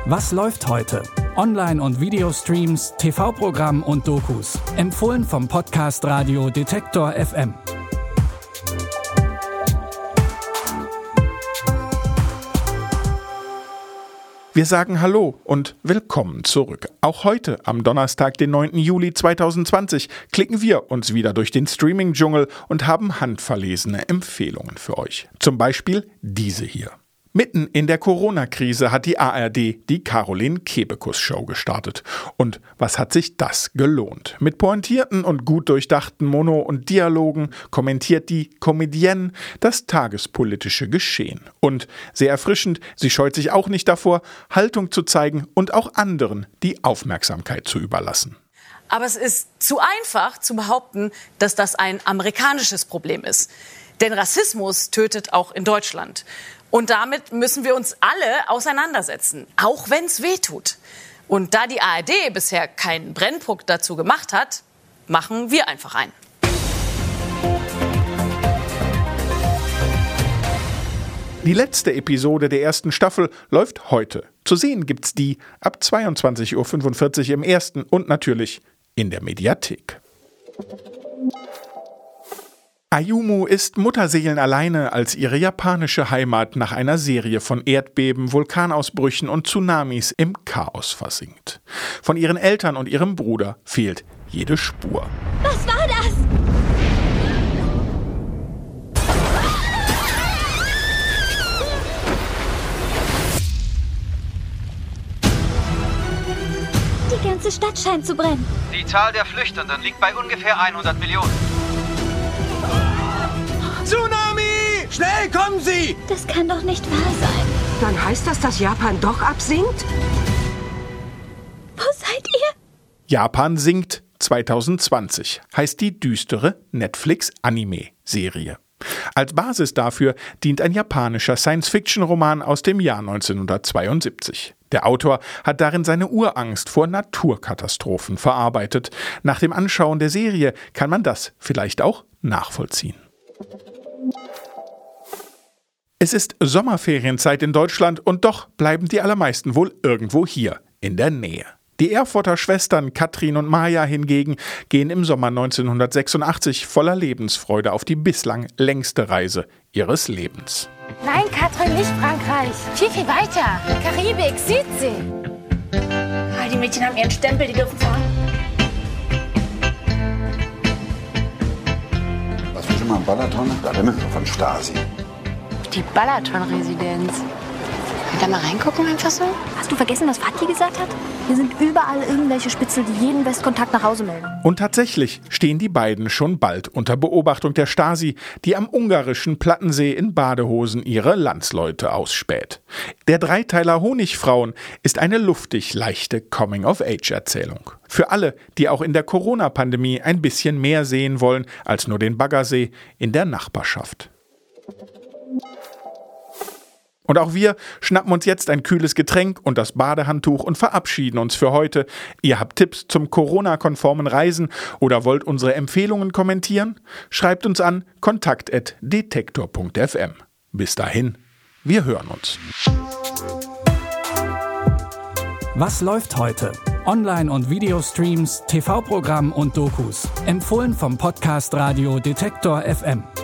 Was läuft heute? Online- und Videostreams, TV-Programm und Dokus. Empfohlen vom Podcast Radio Detektor FM. Wir sagen Hallo und willkommen zurück. Auch heute, am Donnerstag, den 9. Juli 2020, klicken wir uns wieder durch den Streaming-Dschungel und haben handverlesene Empfehlungen für euch. Zum Beispiel diese hier. Mitten in der Corona-Krise hat die ARD die Caroline-Kebekus-Show gestartet. Und was hat sich das gelohnt? Mit pointierten und gut durchdachten Mono- und Dialogen kommentiert die Comedienne das tagespolitische Geschehen. Und sehr erfrischend, sie scheut sich auch nicht davor, Haltung zu zeigen und auch anderen die Aufmerksamkeit zu überlassen. Aber es ist zu einfach zu behaupten, dass das ein amerikanisches Problem ist. Denn Rassismus tötet auch in Deutschland. Und damit müssen wir uns alle auseinandersetzen, auch wenn es weh tut. Und da die ARD bisher keinen Brennpunkt dazu gemacht hat, machen wir einfach einen. Die letzte Episode der ersten Staffel läuft heute. Zu sehen gibt's die ab 22:45 Uhr im ersten und natürlich in der Mediathek. Ayumu ist mutterseelenalleine, als ihre japanische Heimat nach einer Serie von Erdbeben, Vulkanausbrüchen und Tsunamis im Chaos versinkt. Von ihren Eltern und ihrem Bruder fehlt jede Spur. Was war das? Die ganze Stadt scheint zu brennen. Die Zahl der Flüchtenden liegt bei ungefähr 100 Millionen. Tsunami! Schnell, kommen Sie! Das kann doch nicht wahr sein. Dann heißt das, dass Japan doch absinkt? Wo seid ihr? Japan sinkt 2020, heißt die düstere Netflix-Anime-Serie. Als Basis dafür dient ein japanischer Science-Fiction-Roman aus dem Jahr 1972. Der Autor hat darin seine Urangst vor Naturkatastrophen verarbeitet. Nach dem Anschauen der Serie kann man das vielleicht auch nachvollziehen. Es ist Sommerferienzeit in Deutschland und doch bleiben die allermeisten wohl irgendwo hier in der Nähe. Die Erfurter Schwestern Katrin und Maja hingegen gehen im Sommer 1986 voller Lebensfreude auf die bislang längste Reise ihres Lebens. Nein, Katrin, nicht Frankreich. Viel, viel weiter. Karibik, Südsee. Die Mädchen haben ihren Stempel, die dürfen fahren. Warst du schon mal am Balaton? Da reden wir von Stasi. Die Balaton-Residenz. Kann ich da mal reingucken einfach so? Hast du vergessen, was Fatih gesagt hat? Hier sind überall irgendwelche Spitzel, die jeden Westkontakt nach Hause melden. Und tatsächlich stehen die beiden schon bald unter Beobachtung der Stasi, die am ungarischen Plattensee in Badehosen ihre Landsleute ausspäht. Der Dreiteiler Honigfrauen ist eine luftig leichte Coming-of-Age-Erzählung. Für alle, die auch in der Corona-Pandemie ein bisschen mehr sehen wollen als nur den Baggersee in der Nachbarschaft. Und auch wir schnappen uns jetzt ein kühles Getränk und das Badehandtuch und verabschieden uns für heute. Ihr habt Tipps zum Corona-konformen Reisen oder wollt unsere Empfehlungen kommentieren? Schreibt uns an kontakt@detektor.fm. Bis dahin, wir hören uns. Was läuft heute? Online- und Videostreams, TV-Programm und Dokus. Empfohlen vom Podcast Radio Detektor FM.